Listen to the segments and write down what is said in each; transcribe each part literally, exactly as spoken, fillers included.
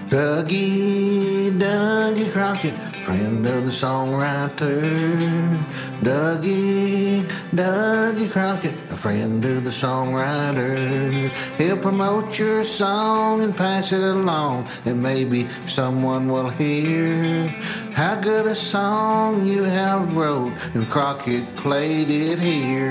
Dougie, Dougie Crockett, friend of the songwriter. Dougie, Dougie Crockett, a friend of the songwriter. He'll promote your song and pass it along, and maybe someone will hear how good a song you have wrote, and Crockett played it here.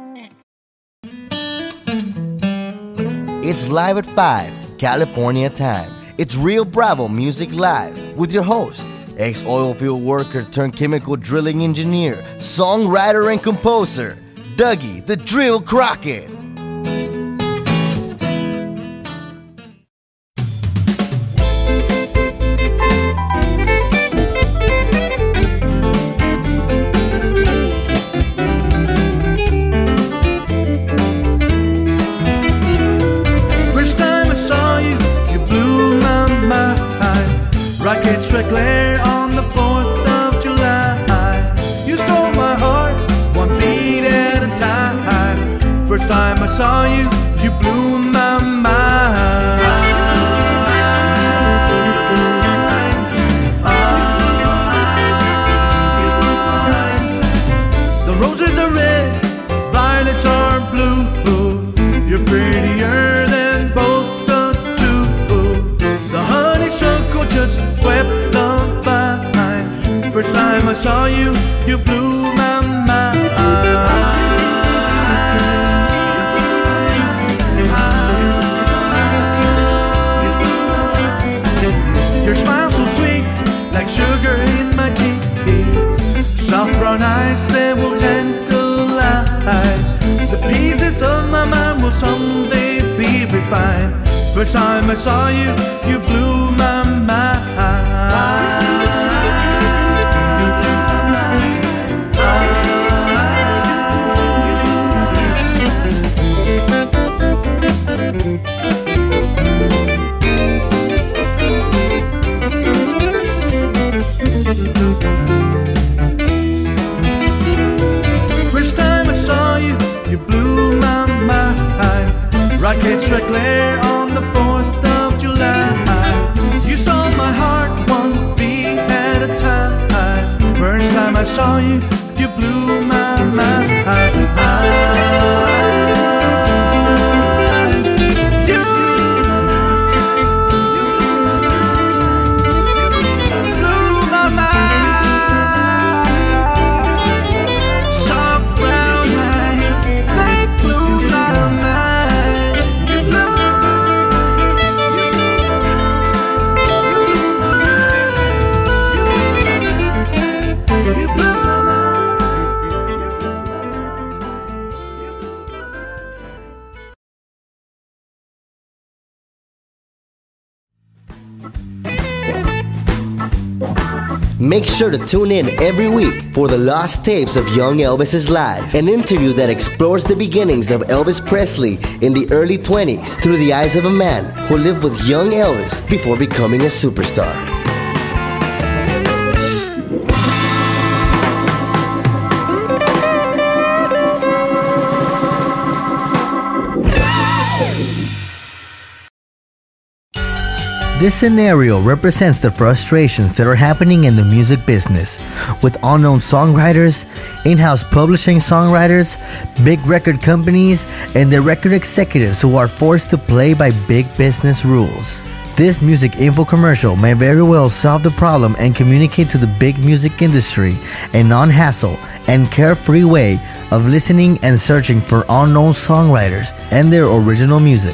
It's Live at five, California time. It's Rio Bravo Music Live with your host, ex-oil field worker turned chemical drilling engineer, songwriter and composer, Dougie the Drill Crockett. Rockets glare on the fourth of July. You stole my heart, one beat at a time. First time I saw you, you blew my mind. The roses are red, violets are blue. You're prettier than both the two. The honeysuckle just swept on fine. First time I saw you, you blew my mind. Your smile so sweet, like sugar in my tea. Soft brown eyes that will tantalize. The pieces of my mind will someday be refined. First time I saw you, you blew my mind. First time I saw you, you blew my mind. Rockets glare on the fourth of July. You stole my heart, one beat at a time. First time I saw you, you blew my mind. You blew my mind. Soft brown eyes, they blew my mind. Make sure to tune in every week for the Lost Tapes of Young Elvis is Live, an interview that explores the beginnings of Elvis Presley in the early twenties through the eyes of a man who lived with young Elvis before becoming a superstar. This scenario represents the frustrations that are happening in the music business, with unknown songwriters, in-house publishing songwriters, big record companies, and the record executives who are forced to play by big business rules. This music info commercial may very well solve the problem and communicate to the big music industry a non-hassle and carefree way of listening and searching for unknown songwriters and their original music.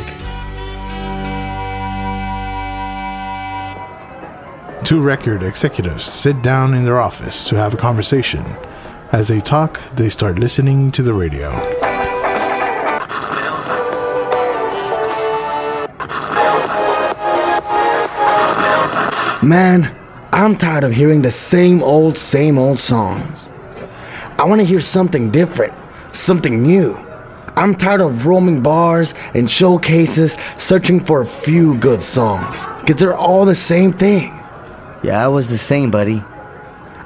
Two record executives sit down in their office to have a conversation. As they talk, they start listening to the radio. Man, I'm tired of hearing the same old, same old songs. I want to hear something different, something new. I'm tired of roaming bars and showcases searching for a few good songs, because they're all the same thing. Yeah, I was the same, buddy.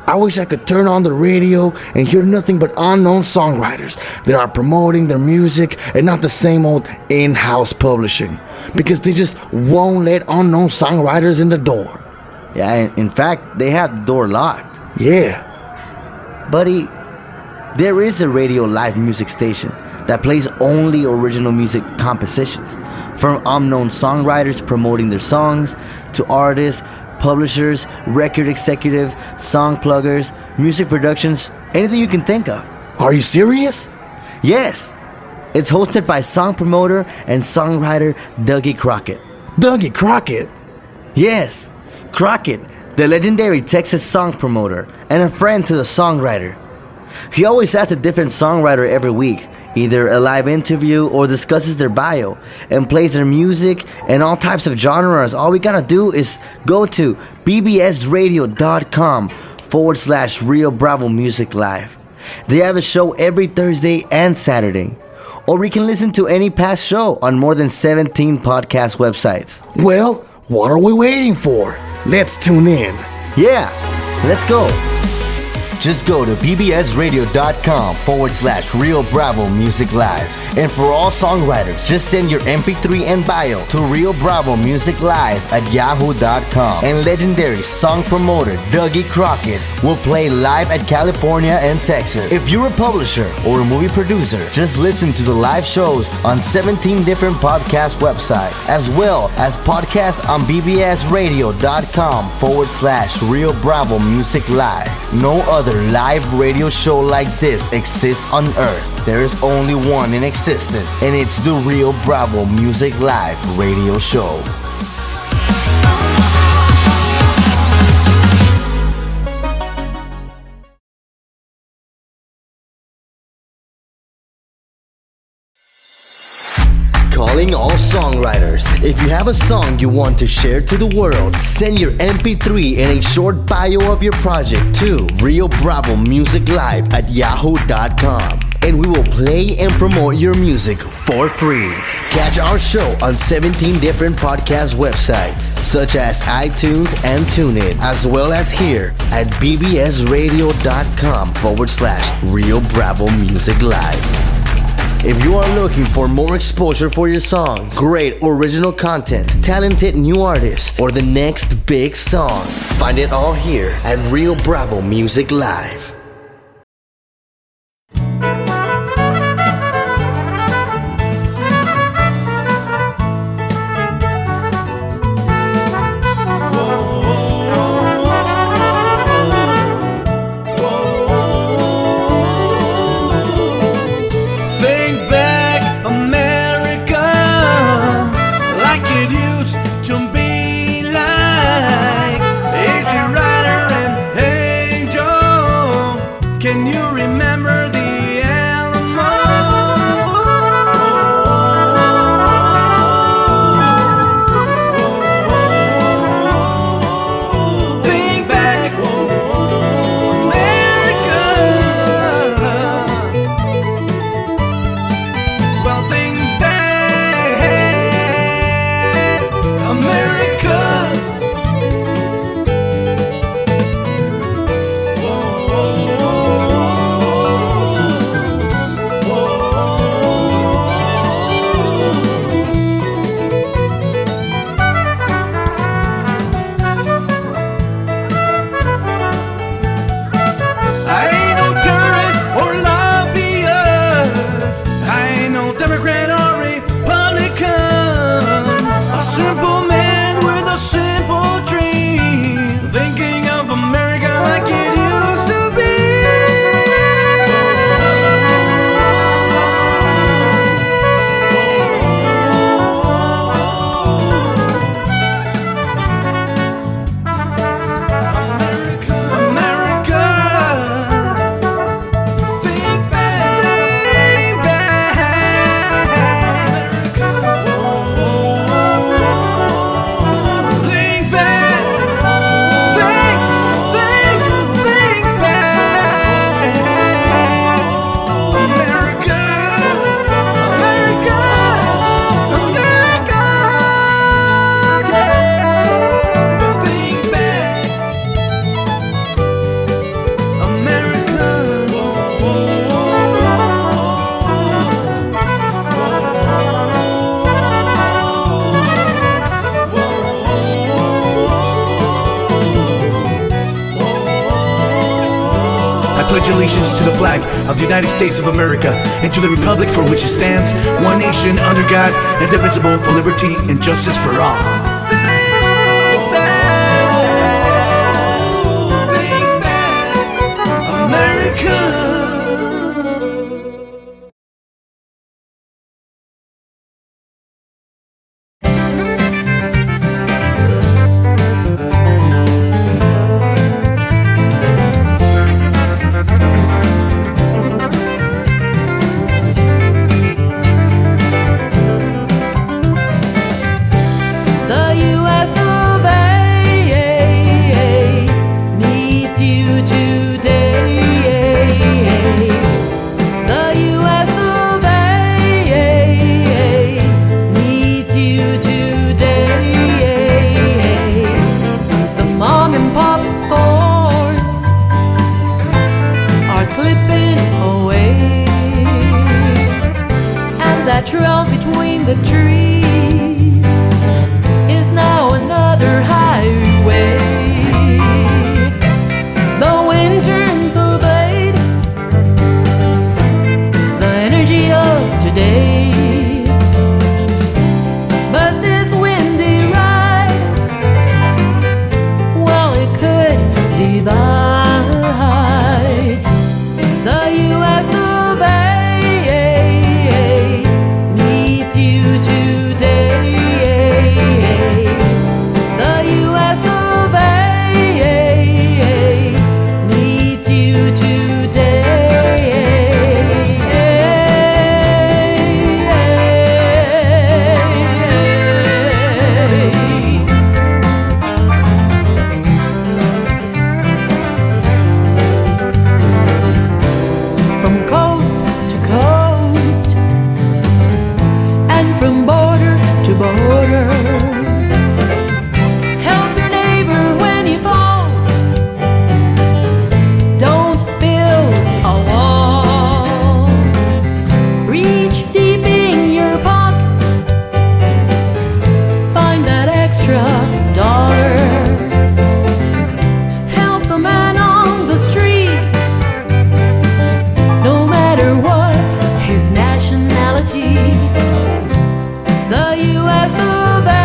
I wish I could turn on the radio and hear nothing but unknown songwriters that are promoting their music and not the same old in-house publishing, because they just won't let unknown songwriters in the door. Yeah, in, in fact, they have the door locked. Yeah. Buddy, there is a radio live music station that plays only original music compositions, from unknown songwriters promoting their songs to artists, publishers, record executives, song pluggers, music productions, anything you can think of. Are you serious? Yes. It's hosted by song promoter and songwriter Dougie Crockett. Dougie Crockett? Yes. Crockett, the legendary Texas song promoter and a friend to the songwriter. He always asks a different songwriter every week, either a live interview or discusses their bio and plays their music and all types of genres. All we gotta do is go to bbsradio.com forward slash Rio Bravo Music Live. They have a show every Thursday and Saturday. Or we can listen to any past show on more than seventeen podcast websites. Well, what are we waiting for? Let's tune in. Yeah, let's go. Just go to bbsradio.com forward slash Rio Bravo Music Live. And for all songwriters, just send your M P three and bio to Rio Bravo Music Live at yahoo dot com. And legendary song promoter Dougie Crockett will play live at California and Texas. If you're a publisher or a movie producer, just listen to the live shows on seventeen different podcast websites, as well as podcast on bbsradio.com forward slash Rio Bravo Music Live. No other live radio show like this exists on Earth. There is only one in existence, and it's the Rio Bravo Music Live radio show. Calling all songwriters. If you have a song you want to share to the world, send your M P three and a short bio of your project to Rio Bravo Music Live at yahoo dot com. And we will play and promote your music for free. Catch our show on seventeen different podcast websites, such as iTunes and TuneIn, as well as here at bbsradio.com forward slash Rio Bravo Music Live. If you are looking for more exposure for your songs, great original content, talented new artists, or the next big song, find it all here at Rio Bravo Music Live. To be like Easy Rider and Angel. allegiance to the flag of the United States of America and to the republic for which it stands, one nation under God, indivisible, for liberty and justice for all. Trail between the trees is now another highway. The wind turns obeyed the energy of today, but this windy ride, well, it could divide the U S of A. From border to border, help your neighbor when he falls. Don't build a wall. Reach deep in your pocket, find that extra dollar. Help the man on the street, no matter what his nationality. The U S of A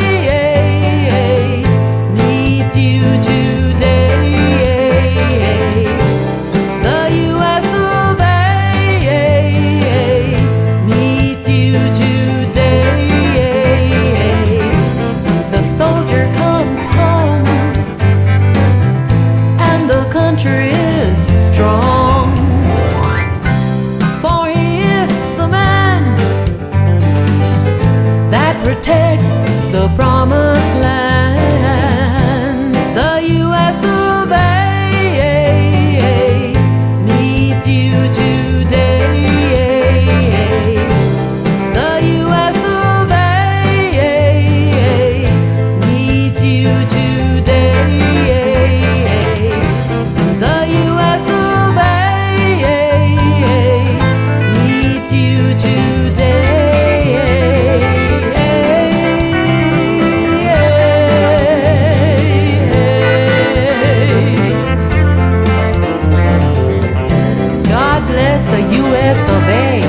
needs you today. The U S of A needs you today. The soldier comes home and the country is strong, for he is the man that protects the promised land. The U S of A needs you today. The U S of A needs you today. The U S of A needs you today. God bless the U S of A.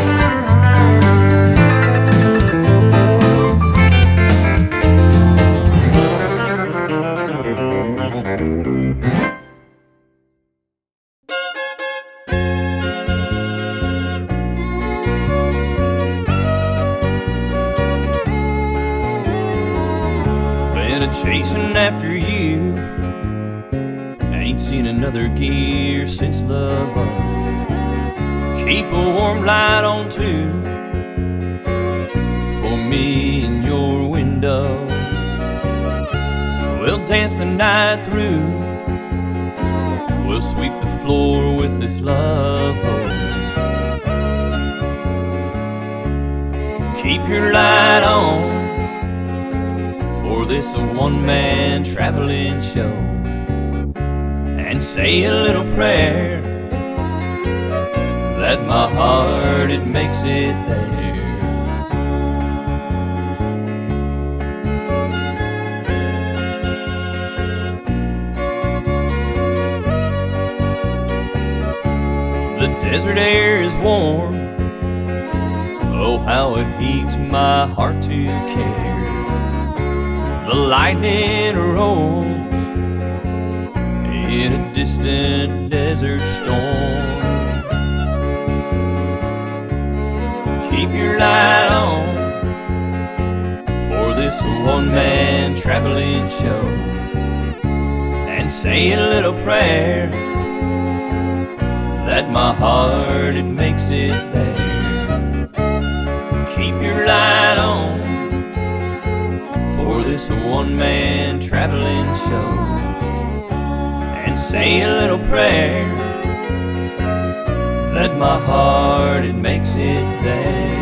Been a chasing after you, ain't seen another gear since the buck. Keep a warm light on too, for me in your window. We'll dance the night through, we'll sweep the floor with this love hole. Keep your light on for this a one-man traveling show, and say a little prayer that my heart, it makes it there. desert air is warm. Oh, how it heats my heart to care. The lightning rolls in a distant desert storm. Keep your light on for this one-man traveling show, and say a little prayer that my heart, it makes it there. Keep your light on for this one-man traveling show, and say a little prayer that my heart, it makes it there.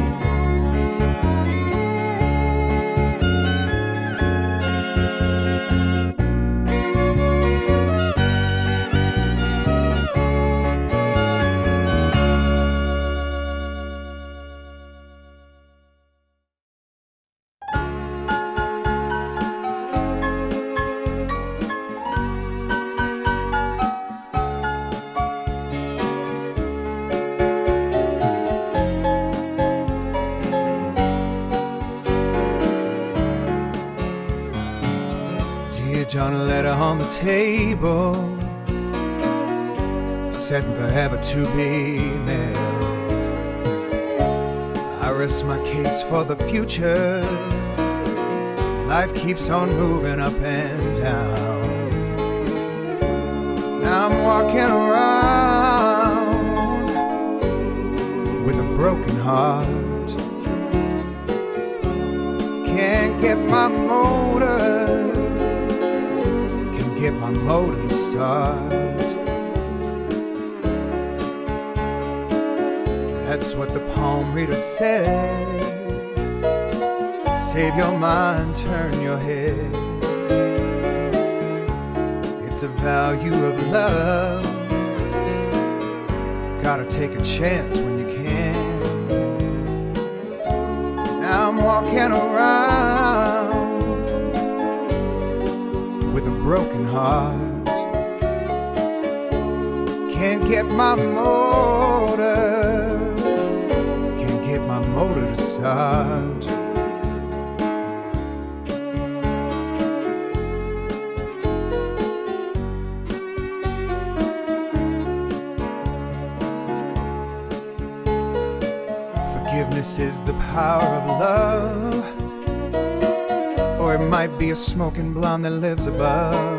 John, a letter on the table, set forever to be mailed. I rest my case for the future. Life keeps on moving up and down. Now I'm walking around with a broken heart. Can't get my motor Get my motor to start. That's what the palm reader said. Save your mind, turn your head. It's a value of love. Gotta take a chance when you can. Now I'm walking around with a broken heart. Can't get my motor, can't get my motor to start. Forgiveness is the power of love, or it might be a smoking blonde that lives above,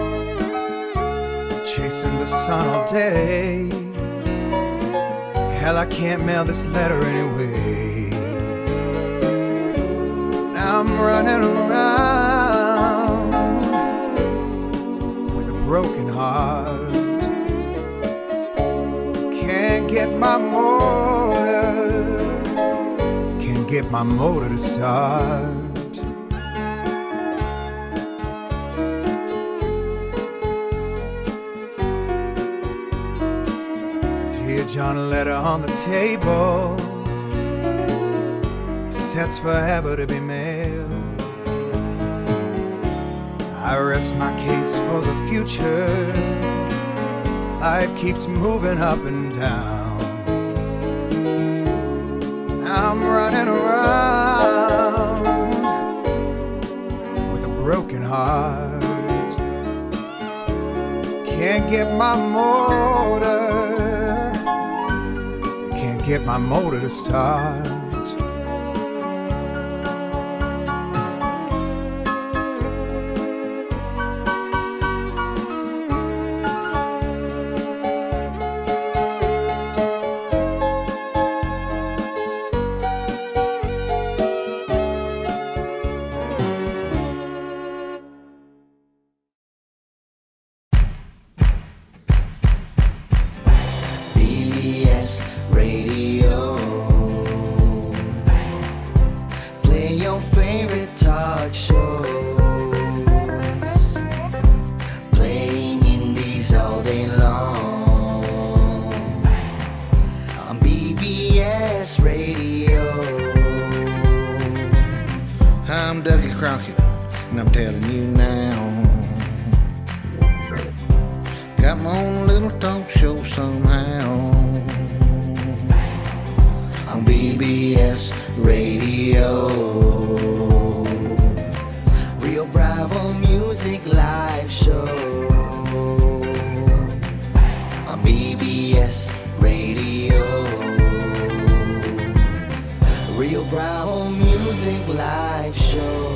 chasing the sun all day. Hell, I can't mail this letter anyway. Now I'm running around with a broken heart. Can't get my motor, can't get my motor to start. John, a letter on the table, sets forever to be mailed. I rest my case for the future. Life keeps moving up and down. Now I'm running around with a broken heart. Can't get my motor, get my motor to start. I'm Dougie Crockett, and I'm telling you now. Got my own little talk show somehow. on B B S Radio. Rio Bravo Music Live Show on B B S Radio. Rio Bravo Music Live Show.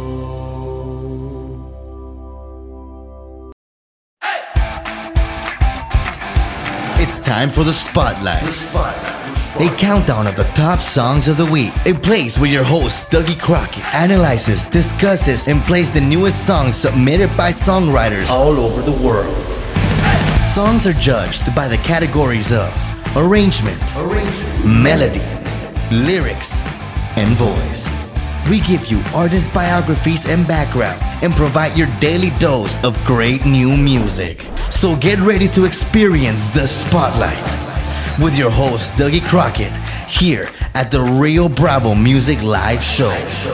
It's time for the Spotlight. The Spotlight. A countdown of the top songs of the week. A place where your host, Dougie Crockett, analyzes, discusses, and plays the newest songs submitted by songwriters all over the world. Songs are judged by the categories of arrangement, arrangement. melody, lyrics, and voice. We give you artist biographies and background and provide your daily dose of great new music. So get ready to experience the Spotlight with your host, Dougie Crockett, here at the Rio Bravo Music Live Show.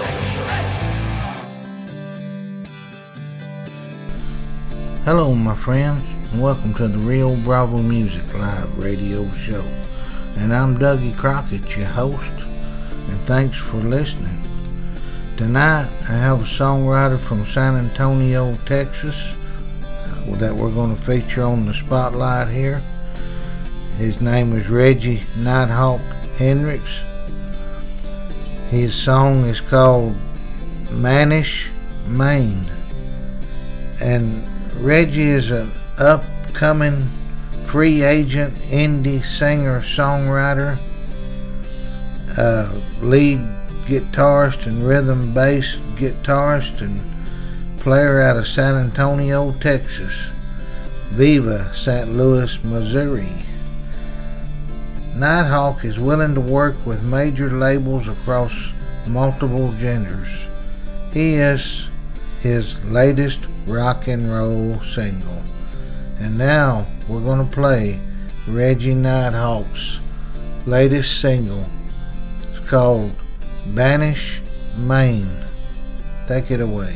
Hello, my friends, and welcome to the Rio Bravo Music Live Radio Show. And I'm Dougie Crockett, your host, and thanks for listening. Tonight, I have a songwriter from San Antonio, Texas, that we're going to feature on the Spotlight here. His name is Reggie Nighthawk Hendricks. His song is called Manish Maine. And Reggie is an upcoming free agent indie singer-songwriter, uh, lead guitarist and rhythm bass guitarist and player out of San Antonio, Texas, Viva, Saint Louis, Missouri. Nighthawk is willing to work with major labels across multiple genders. He is his latest rock and roll single. And now we're going to play Reggie Nighthawk's latest single. It's called Banish Maine. Take it away.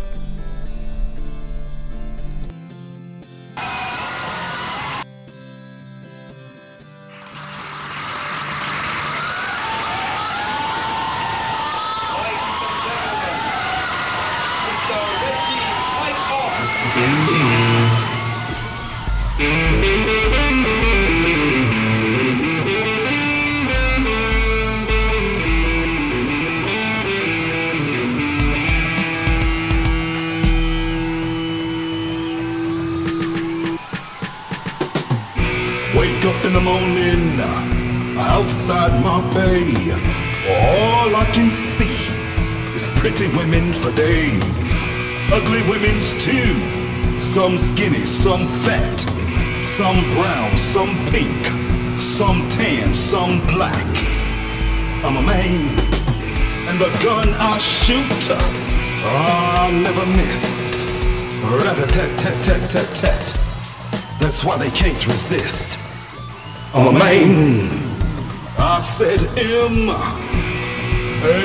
Wake up in the morning, outside my bay, all I can see is pretty women for days. Ugly women's too, some skinny, some fat, some brown, some pink, some tan, some black. I'm a man, and the gun I shoot, I never miss. Rat-a-tat-tat-tat-tat-tat. That's why they can't resist. I'm a man. I said M A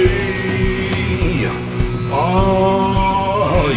I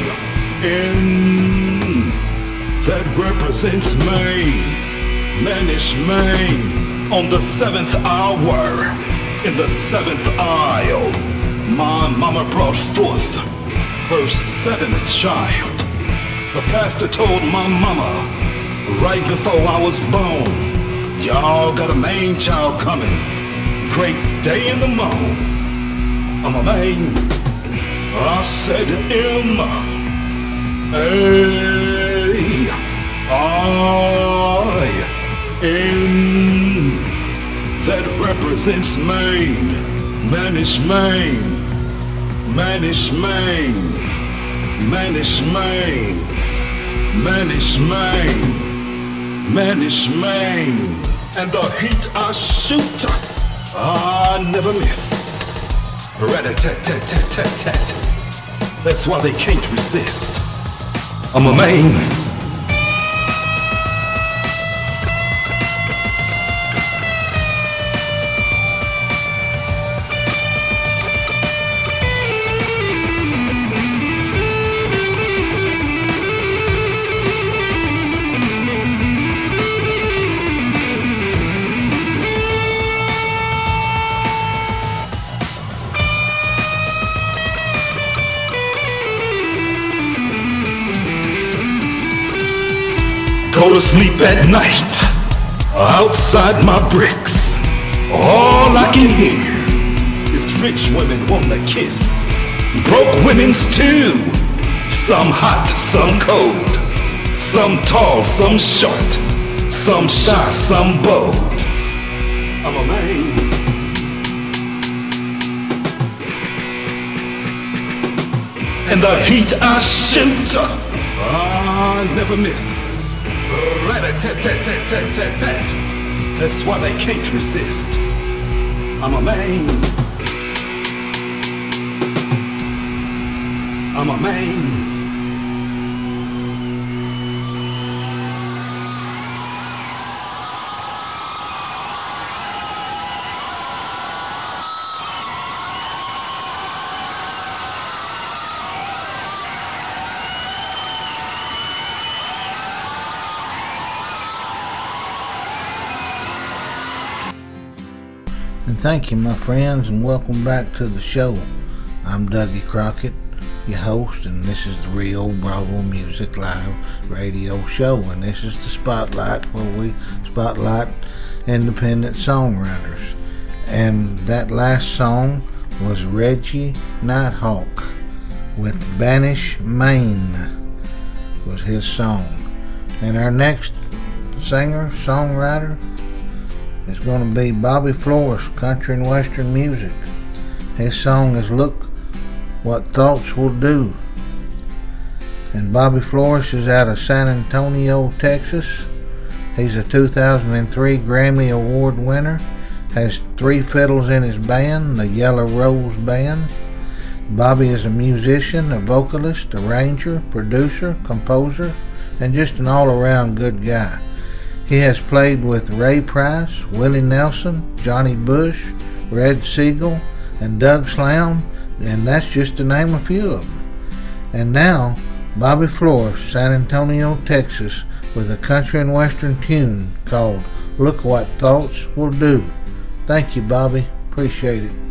N. That represents Maine, Manish Maine. On the seventh hour, in the seventh aisle, my mama brought forth her seventh child. The pastor told my mama right before I was born, y'all got a Maine child coming, great day in the morn. I'm a Maine. I said M A I N. That represents Maine, Manish Maine, Manish Maine, Manish Maine, Manish Maine, Manish Maine. And the heat I shoot, I never miss. Rat-a-tat-tat-tat-tat-tat. That's why they can't resist. I'm a Maine. Go to sleep at night, outside my bricks. All I can hear is rich women wanna kiss. Broke women's too. Some hot, some cold. Some tall, some short. Some shy, some bold. I'm a man. And the heat I shoot, I never miss. Rat-a-tat-tat-tat-tat-tat. That's why they can't resist. I'm a man. I'm a man. And thank you, my friends, and welcome back to the show. I'm Dougie Crockett, your host, and this is the Rio Bravo Music Live radio show, and this is the Spotlight, where we spotlight independent songwriters. And that last song was Reggie Nighthawk with Banish Maine was his song. And our next singer, songwriter, is going to be Bobby Flores, country and western music. His song is Look What Thoughts Will Do. And Bobby Flores is out of San Antonio, Texas. He's a two thousand three Grammy Award winner. Has three fiddles in his band, the Yellow Rose Band. Bobby is a musician, a vocalist, arranger, producer, composer, and just an all-around good guy. He has played with Ray Price, Willie Nelson, Johnny Bush, Red Siegel, and Doug Slam, and that's just to name a few of them. And now, Bobby Flores, San Antonio, Texas, with a country and western tune called Look What Thoughts Will Do. Thank you, Bobby. Appreciate it.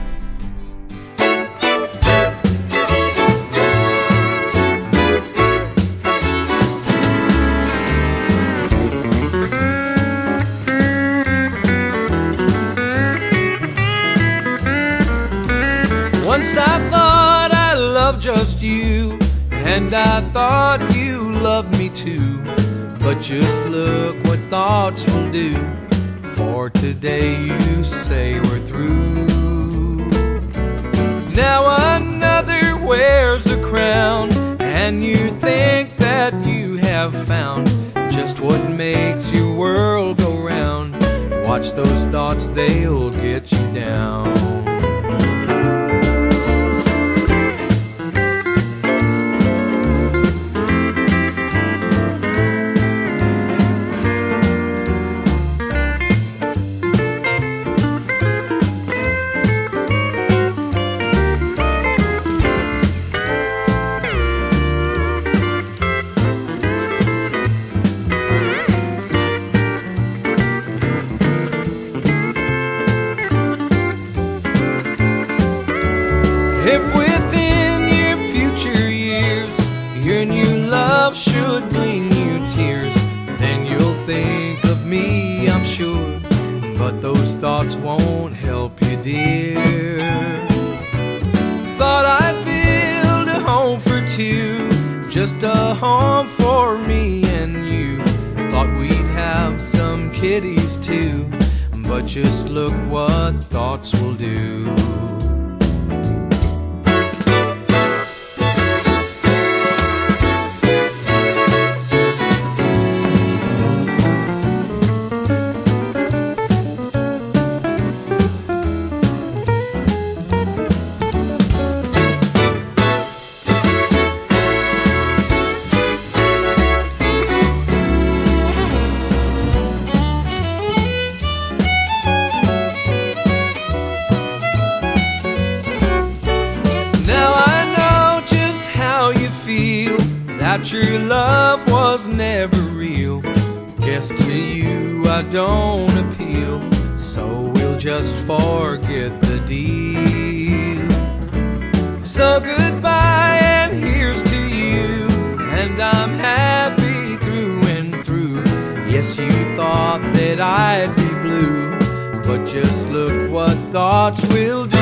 Once I thought I loved just you, and I thought you loved me too. But just look what thoughts will do, for today you say we're through. Now another wears a crown, and you think that you have found just what makes your world go round. Watch those thoughts, they'll get you down. If within your future years your new love should bring you tears, then you'll think of me, I'm sure. But those thoughts won't help you, dear. Thought I'd build a home for two, just a home for me and you. Thought we'd have some kitties too, but just look what thoughts will do. That your love was never real. Guess to you I don't appeal, so we'll just forget the deal. So goodbye and here's to you, and I'm happy through and through. might be blue, but just look what thoughts will do.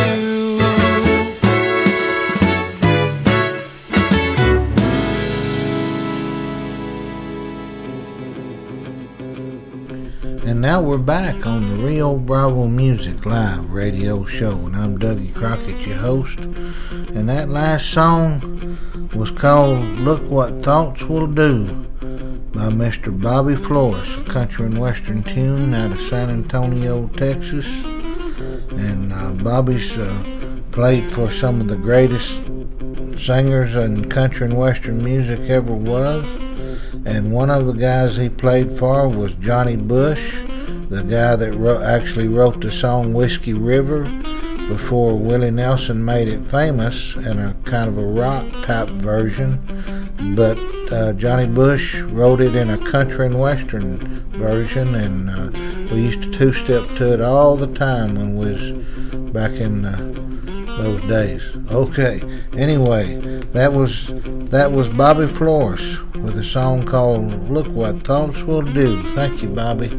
And now we're back on the Rio Bravo Music Live radio show, and I'm Dougie Crockett, your host. And that last song was called Look What Thoughts Will Do by Mister Bobby Flores, a country and western tune out of San Antonio, Texas. And uh, Bobby's uh, played for some of the greatest singers in country and western music ever was. And one of the guys he played for was Johnny Bush, the guy that wrote, actually wrote the song Whiskey River before Willie Nelson made it famous in a kind of a rock type version. But uh, Johnny Bush wrote it in a country and western version, and uh, we used to two-step to it all the time when we was back in uh, those days. Okay, anyway, that was that was Bobby Flores with a song called Look What Thoughts Will Do. Thank you, Bobby.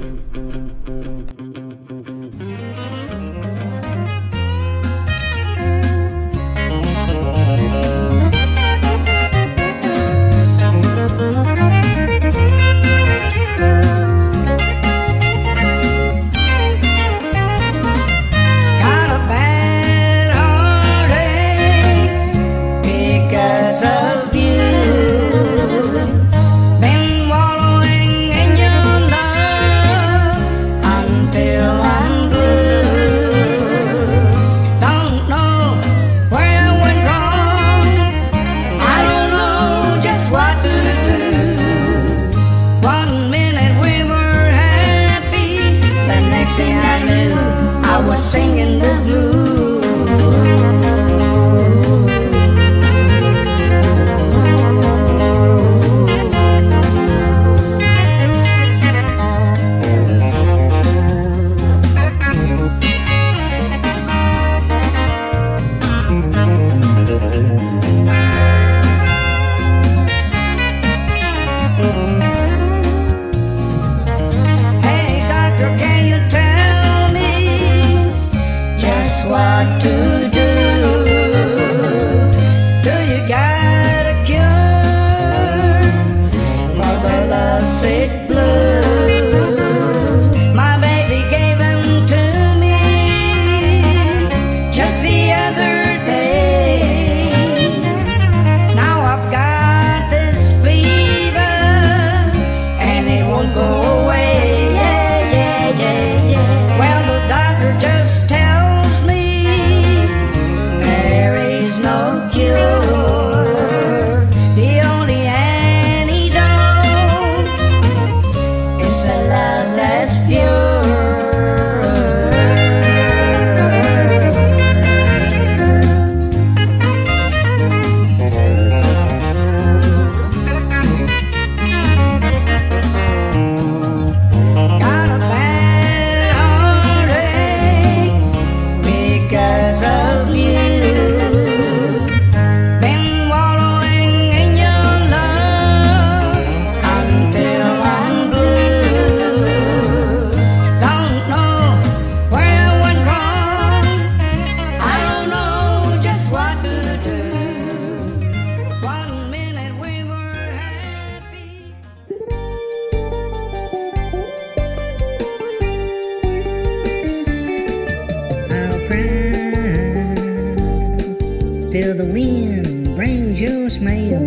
Till the wind brings your smell.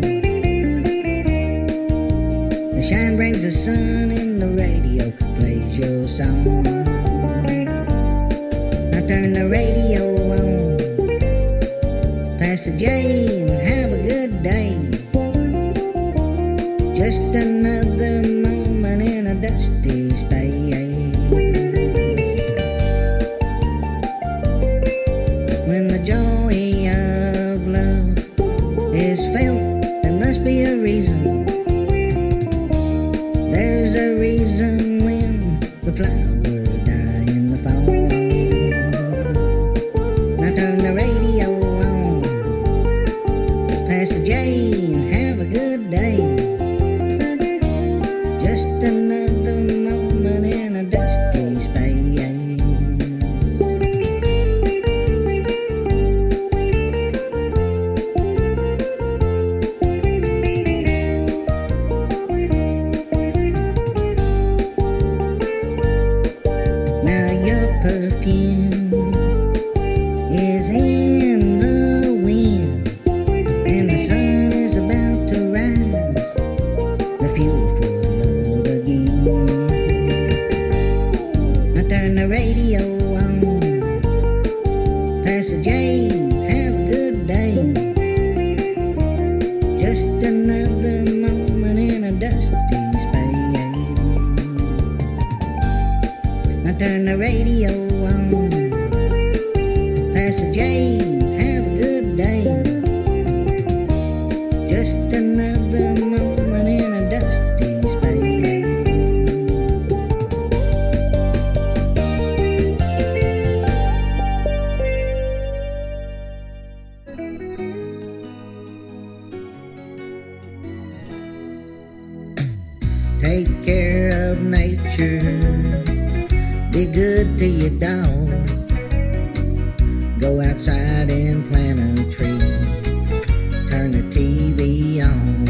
The shine brings the sun and the radio plays your song. Now turn the radio on, pass the J and have a good day. Just another moment in a dusty space. When the joy of love is felt, there must be a reason. There's a reason when the flowers die in the fall. Now turn the radio on, pass the J and have a good day. Just another moment in a day. the radio on. Pastor James, have a good day. Just another moment in a dusty space. Take care of nature. Be good to your dog. Go outside and plant a tree. Turn the T V on.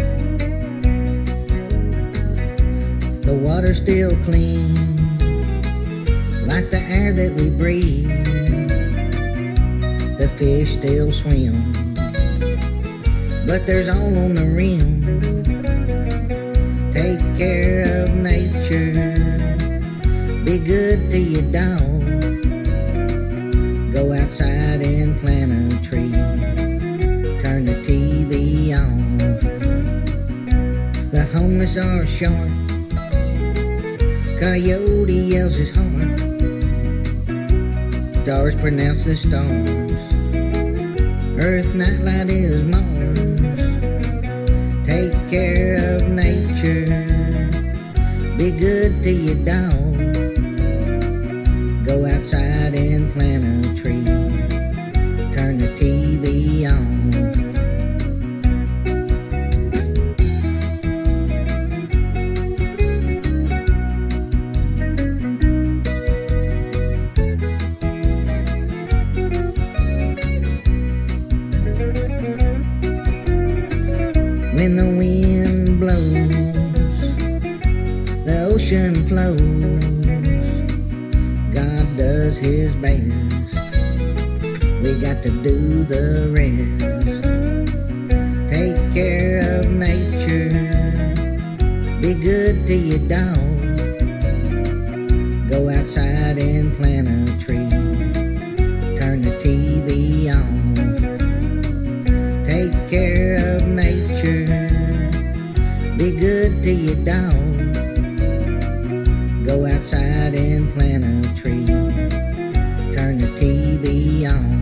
The water's still clean, like the air that we breathe. The fish still swim, but there's all on the rim. Take care of nature. Be good to your dog. Go outside and plant a tree. Turn the T V on. The homeless are short. Coyote yells his heart. Stars pronounce the stars. Earth nightlight is Mars. Take care of nature. Be good to your dog. Go outside and plant a tree. Turn the T V on. When the wind blows, the ocean flows. God does his best. We got to do the rest. Take care of nature. Be good to your dog. Go outside and plant a tree. Turn the T V on. Take care of nature. Be good to your dog. Go outside and plant a tree. Turn the T V on.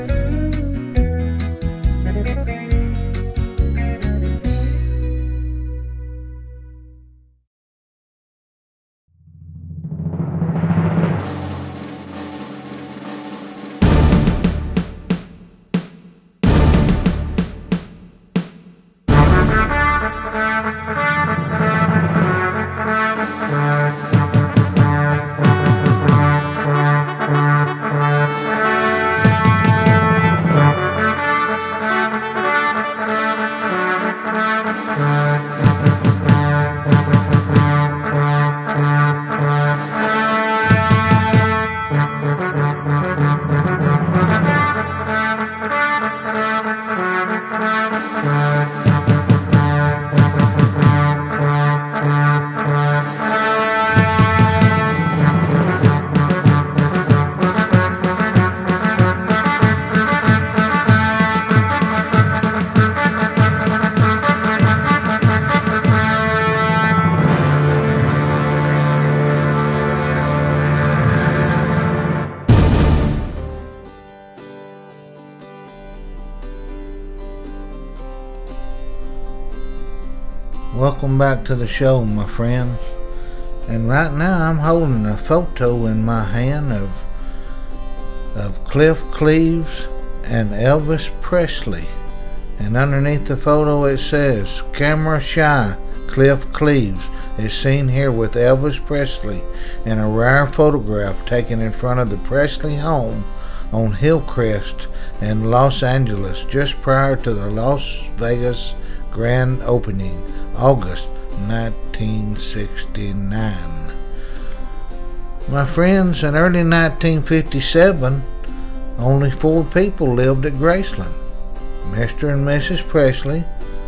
Welcome back to the show, my friends. And right now I'm holding a photo in my hand of of Cliff Cleaves and Elvis Presley. And underneath the photo it says, "Camera shy Cliff Cleaves is seen here with Elvis Presley in a rare photograph taken in front of the Presley home on Hillcrest in Los Angeles just prior to the Las Vegas grand opening, August nineteen sixty-nine. My friends, in early nineteen fifty-seven, only four people lived at Graceland: Mister and Missus Presley,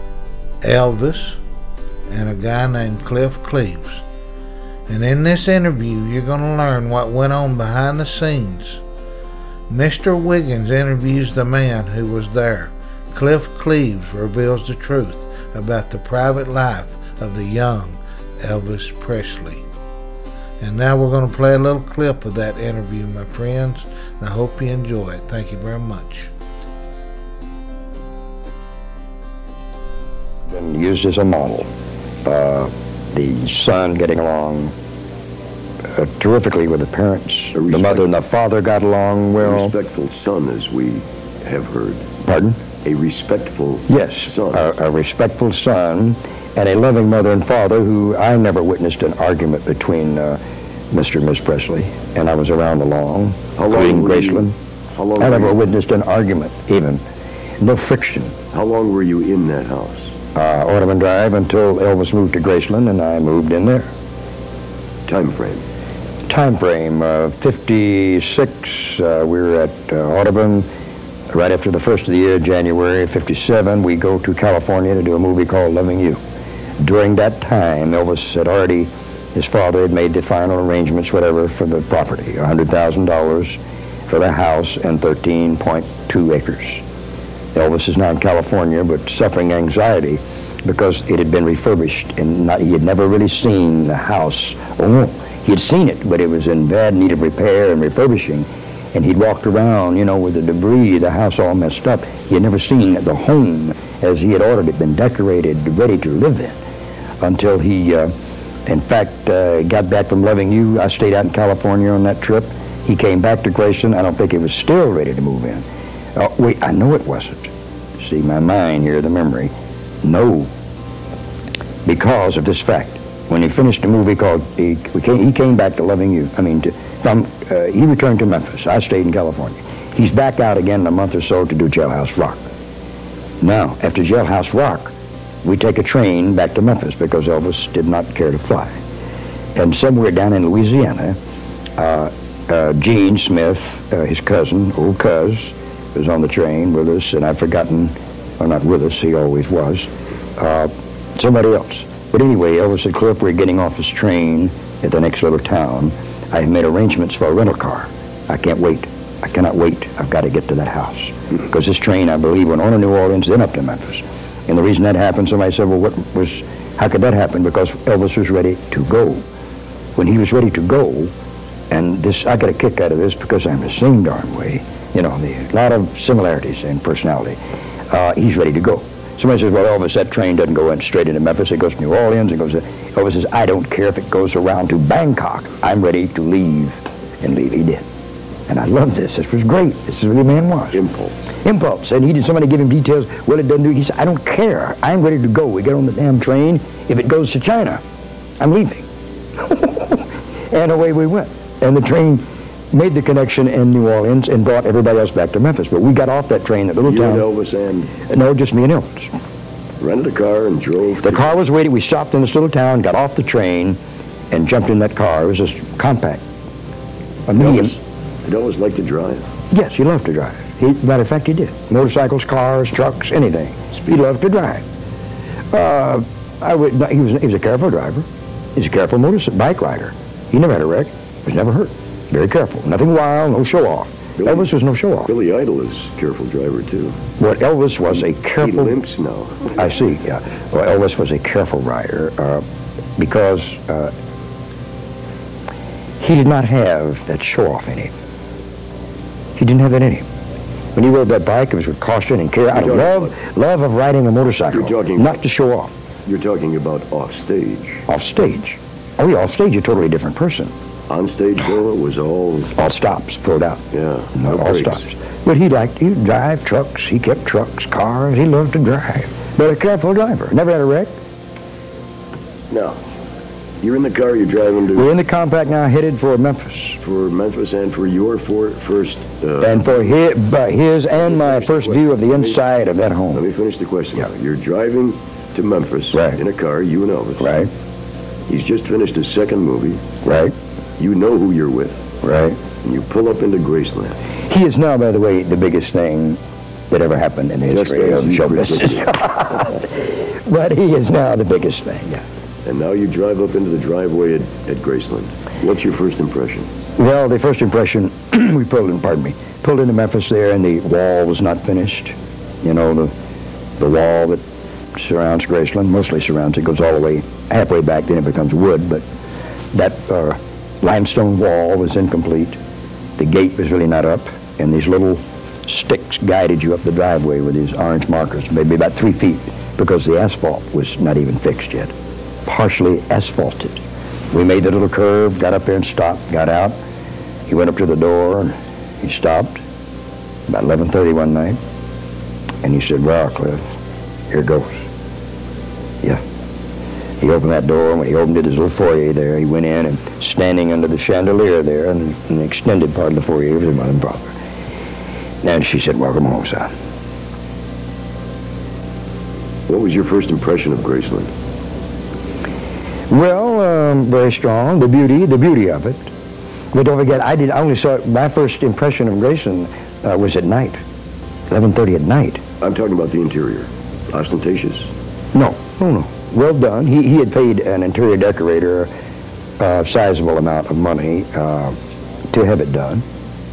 Elvis, and a guy named Cliff Cleaves. And in this interview, you're going to learn what went on behind the scenes. Mister Wiggins interviews the man who was there. Cliff Cleaves reveals the truth about the private life of the young Elvis Presley. And now we're going to play a little clip of that interview, my friends. And I hope you enjoy it. Thank you very much. Been used as a model. Uh, the son getting along uh, terrifically with the parents. The mother and the father got along well. A respectful son, as we have heard. Pardon? A respectful yes, son. A, a respectful son, and a loving mother and father who I never witnessed an argument between uh, Mister and Miss Presley, and I was around along. How long were Graceland. you? How long I were never you? witnessed an argument, even. No friction. How long were you in that house? Uh, Audubon Drive until Elvis moved to Graceland, and I moved in there. Time frame? Time frame, uh, fifty-six, uh, we were at uh, Audubon right after the first of the year, January fifty-seven. We go to California to do a movie called Loving You. During that time, Elvis had already, his father had made the final arrangements, whatever, for the property, one hundred thousand dollars for the house and thirteen point two acres. Elvis is now in California, but suffering anxiety because it had been refurbished, and not, he had never really seen the house. Oh, he had seen it, but it was in bad need of repair and refurbishing, and he'd walked around, you know, with the debris, the house all messed up. He had never seen the home as he had ordered it, been decorated, ready to live in, until he, uh, in fact, uh, got back from Loving You. I stayed out in California on that trip. He came back to Graceland. I don't think he was still ready to move in. Uh, wait, I know it wasn't. See, my mind here, the memory. No. Because of this fact. When he finished a movie called, he, we came, he came back to Loving You. I mean, to, from, uh, he returned to Memphis. I stayed in California. He's back out again in a month or so to do Jailhouse Rock. Now, after Jailhouse Rock, we take a train back to Memphis because Elvis did not care to fly. And somewhere down in Louisiana, uh, uh, Gene Smith, uh, his cousin, old cuz, was on the train with us, and I've forgotten, well, not with us, he always was, uh, somebody else. But anyway, Elvis said, Cliff, we're getting off this train at the next little town. I've made arrangements for a rental car. I can't wait. I cannot wait. I've got to get to that house. Because this train, I believe, went on to New Orleans, then up to Memphis. And the reason that happened, somebody said, well, what was, how could that happen? Because Elvis was ready to go. When he was ready to go, and this, I got a kick out of this because I'm the same darn way, you know, a lot of similarities in personality. Uh, he's ready to go. Somebody says, well, Elvis, that train doesn't go in straight into Memphis. It goes to New Orleans. It goes to, Elvis says, I don't care if it goes around to Bangkok. I'm ready to leave. And leave. He did. And I love this. This was great. This is what the man was. Impulse. Impulse. And he did somebody give him details. Well, it doesn't do. He said, I don't care. I'm ready to go. We get on the damn train. If it goes to China, I'm leaving. And away we went. And the train made the connection in New Orleans and brought everybody else back to Memphis. But we got off that train at Little you Town. And Elvis and? No, just me and Elvis. Rented a car and drove? The to car was waiting. We stopped in this little town, got off the train, and jumped in that car. It was just compact. A medium. Elvis, did Elvis like to drive? Yes, he loved to drive. He, matter of fact, he did. Motorcycles, cars, trucks, anything. Speed. He loved to drive. Uh, I would. He was. He was a careful driver. He's a careful motorcycle bike rider. He never had a wreck. He was never hurt. Very careful. Nothing wild. No show off. Billy, Elvis was no show off. Billy Idol is a careful driver too. Well, Elvis was a careful. He limps now. I see. Yeah. Well, Elvis was a careful rider uh, because uh, he did not have that show off in him. He didn't have that in him. When he rode that bike, it was with caution and care. Out of love, love of riding a motorcycle. You're talking not to show off. You're talking about off stage. Off stage. Oh yeah, off stage, you're a totally different person. On stage, though, it was all... All stops, pulled out. Yeah, no all breaks. Stops. But he liked, he'd drive trucks, he kept trucks, cars, he loved to drive. But a careful driver, never had a wreck. No. You're in the car, you're driving to... We're in the compact now, headed for Memphis. For Memphis and for your for, first... Uh, and for his, his and my first view of the inside of that home. Let me finish the question. Yeah. You're driving to Memphis right. in a car, you and Elvis. Right. He's just finished his second movie. Right. You know who you're with. Right. And you pull up into Graceland. He is now, by the way, the biggest thing that ever happened in the Just history of show business. But he is now the biggest thing, yeah. And now you drive up into the driveway at, at Graceland. What's your first impression? Well, the first impression, we pulled in, pardon me, pulled into Memphis there, and the wall was not finished. You know, the the wall that surrounds Graceland, mostly surrounds it, goes all the way halfway back, then it becomes wood, but that uh, limestone wall was incomplete. The gate was really not up, and these little sticks guided you up the driveway with these orange markers, maybe about three feet, because the asphalt was not even fixed yet, partially asphalted. We made the little curve, got up there and stopped, got out. He went up to the door, and he stopped about eleven thirty one night, and he said, "Well, Cliff, here goes." Yeah. He opened that door, and when he opened it, his little foyer there, he went in, and standing under the chandelier there, in an extended part of the foyer, was his mother and father. And she said, "Welcome home, son." What was your first impression of Graceland? Well, um, very strong. The beauty, the beauty of it. But don't forget, I did. I only saw my first impression of Graceland uh, was at night, eleven thirty at night. I'm talking about the interior. Ostentatious? No, no, no. Well done. He he had paid an interior decorator a sizable amount of money uh, to have it done,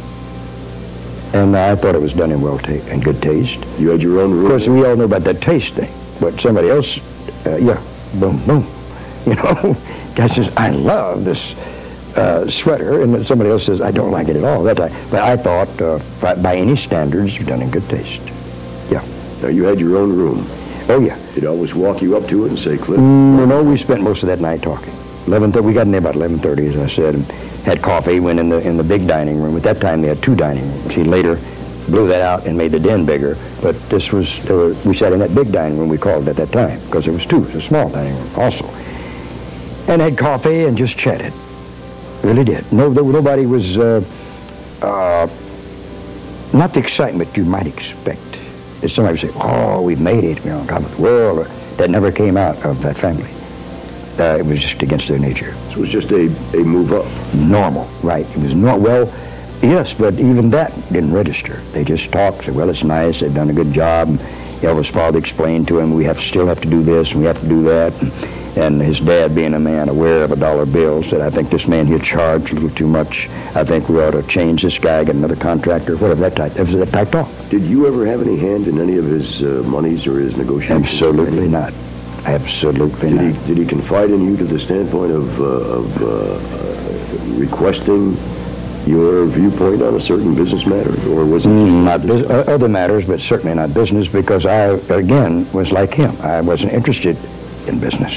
and I thought it was done in well ta- in good taste. You had your own room. Of course, we all know about that taste thing, but somebody else, uh, yeah, boom, boom. You know, guy says, "I love this uh, sweater," and then somebody else says, "I don't like it at all." That time, but I thought, uh, by, by any standards, done in good taste. Yeah. Now you had your own room. Oh yeah. He'd always walk you up to it and say, "Cliff." Mm, no, we spent most of that night talking. Eleven thirty. We got in there about eleven thirty, as I said, and had coffee. Went in the in the big dining room. At that time, they had two dining rooms. He later blew that out and made the den bigger. But this was uh, we sat in that big dining room. We called it at that time because it was two. It was a small dining room also. And had coffee and just chatted. Really did. No, there, nobody was, uh, uh, not the excitement you might expect. If somebody would say, "Oh, we've made it, we're on top of the world," that never came out of that family. Uh, it was just against their nature. So it was just a, a move up. Normal, right. It was not, well, yes, but even that didn't register. They just talked, said, "Well, it's nice, they've done a good job." And Elvis' father explained to him, "We have still have to do this, and we have to do that." And, And his dad, being a man aware of a dollar bill, said, "I think this man here charged a little too much. I think we ought to change this guy, get another contractor," whatever that type. That was that type talk. Did you ever have any hand in any of his uh, monies or his negotiations? Absolutely not. Absolutely did not. He, did he confide in you to the standpoint of, uh, of uh, uh, requesting your viewpoint on a certain business matter, or was it just not bus- uh, other matters, but certainly not business? Because I, again, was like him. I wasn't interested in business.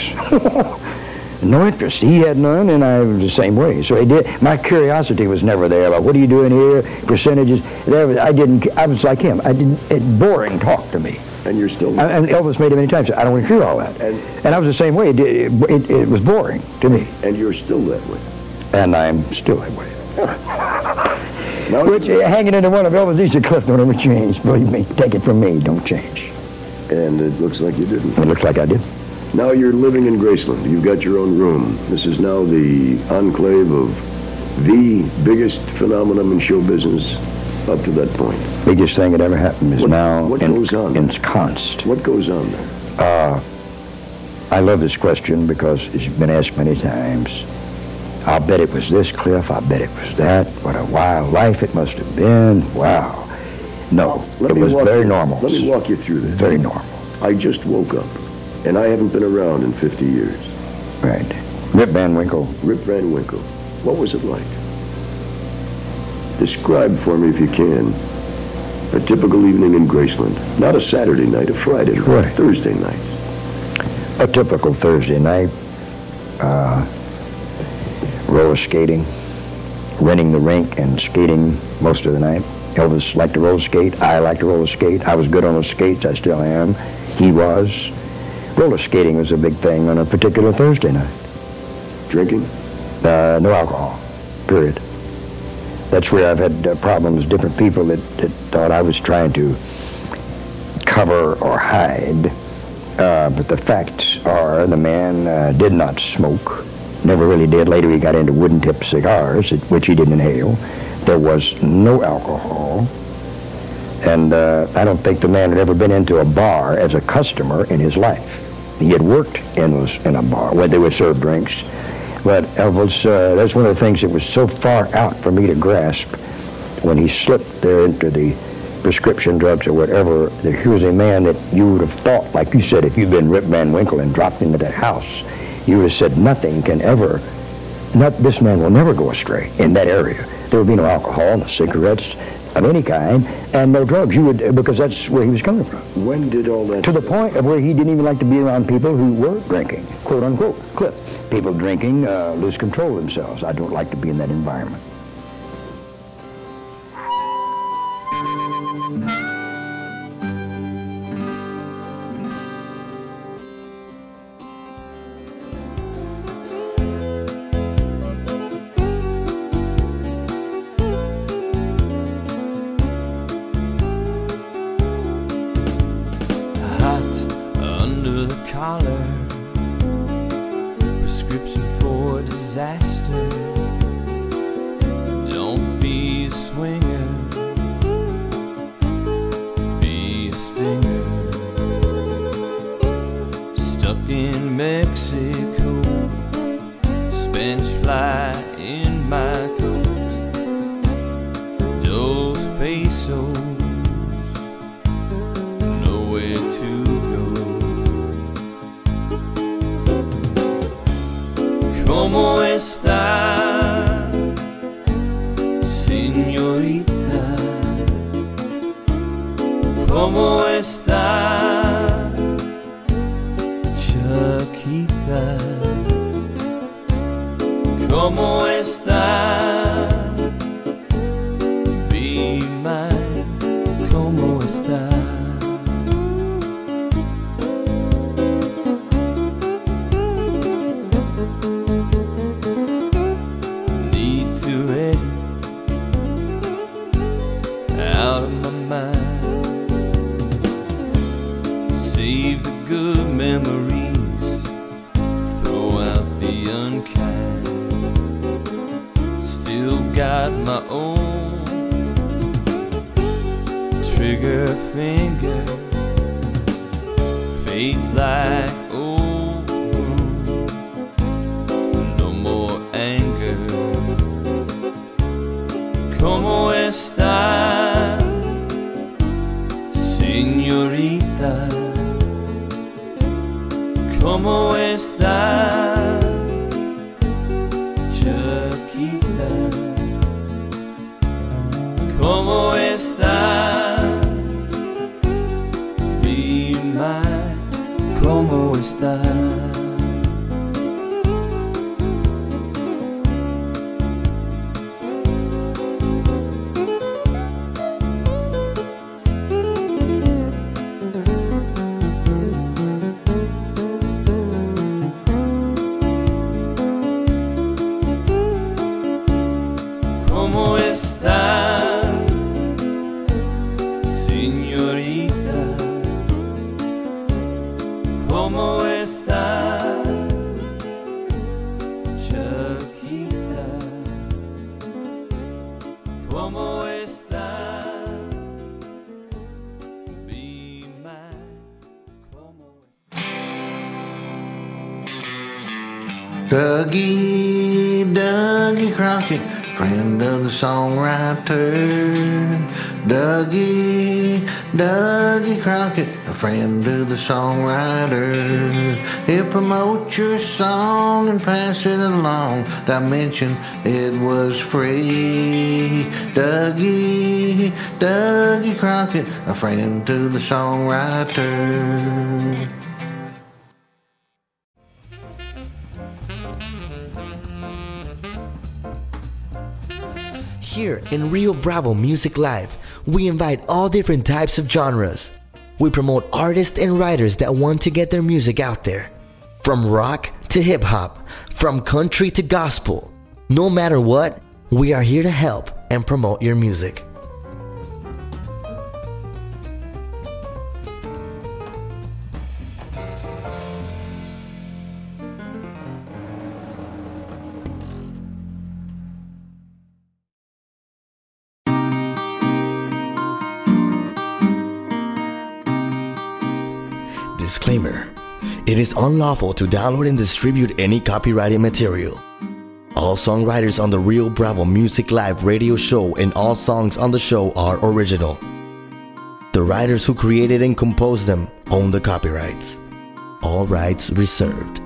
No interest. He had none, and I was the same way. So he did. My curiosity was never there. Like, what are you doing here? Percentages. There was, I didn't. I was like him. I didn't. It, boring talk to me. And you're still. I, and Elvis made it many times. I don't want to hear all that. And, and I was the same way. It, it, it, it was boring to me. And you're still that way. And I'm still that way. Now, Which, uh, hanging into one of Elvis, he said, "Cliff, don't ever change. Believe me. Take it from me. Don't change." And it looks like you didn't. It looks like I did. Now you're living in Graceland. You've got your own room. This is now the enclave of the biggest phenomenon in show business up to that point. Biggest thing that ever happened is what, now what en- goes on ensconced. What goes on there? Uh, I love this question because it's been asked many times. I'll bet it was this, Cliff. I bet it was that. What a wild life it must have been. Wow. No, Let it me was walk very you, normal. Let me walk you through this. Very normal. I just woke up, and I haven't been around in fifty years. Right. Rip Van Winkle. Rip Van Winkle. What was it like? Describe for me, if you can, a typical evening in Graceland. Not a Saturday night, a Friday night, Right. a Thursday night. A typical Thursday night. Uh, roller skating. Renting the rink and skating most of the night. Elvis liked to roller skate. I liked to roller skate. I was good on those skates. I still am. He was. Roller skating was a big thing on a particular Thursday night. Drinking? Uh, no alcohol, period. That's where I've had uh, problems, different people that, that thought I was trying to cover or hide. Uh, but the facts are the man uh, did not smoke, never really did. Later he got into wooden tip cigars, which he didn't inhale. There was no alcohol. And uh, I don't think the man had ever been into a bar as a customer in his life. He had worked in, in a bar where they would serve drinks. But Elvis, uh, that's one of the things that was so far out for me to grasp when he slipped there into the prescription drugs or whatever. That he was a man that you would have thought, like you said, if you'd been Rip Van Winkle and dropped into that house, you would have said nothing can ever not, this man will never go astray in that area. There will be no alcohol, no cigarettes of any kind, and no drugs. You would, because that's where he was coming from. When did all that... To the point of where he didn't even like to be around people who were drinking, quote unquote, clip. People drinking uh, lose control of themselves. I don't like to be in that environment. Prescription for disaster. Don't be a swinger, be a stinger. Stuck in Mexico, Spanish fly in my coat. Dos pesos, nowhere to go. ¿Cómo está, señorita? ¿Cómo está, Chiquita? ¿Cómo está, be mine? ¿Cómo está? Out of my mind, save the good memories, throw out the unkind. Still got my own trigger finger, fades like old, no more anger. ¿Cómo está, señorita? ¿Cómo está, Chiquita? ¿Cómo está, be mine? ¿Cómo está? ¿Cómo está, señorita? ¿Cómo está, Chiquita? ¿Cómo está, be mine? ¿Cómo está? Dougie, Dougie Crockett, friend of the songwriter. Dougie, Dougie Crockett, a friend of the songwriter. He'll promote your song and pass it along. Dimension, it was free. Dougie, Dougie Crockett, a friend to the songwriter. Here in Rio Bravo Music Live, we invite all different types of genres. We promote artists and writers that want to get their music out there. From rock to hip hop, from country to gospel. No matter what, we are here to help and promote your music. Disclaimer: it is unlawful to download and distribute any copyrighted material. All songwriters on the Rio Bravo Music Live radio show and all songs on the show are original. The writers who created and composed them own the copyrights. All rights reserved.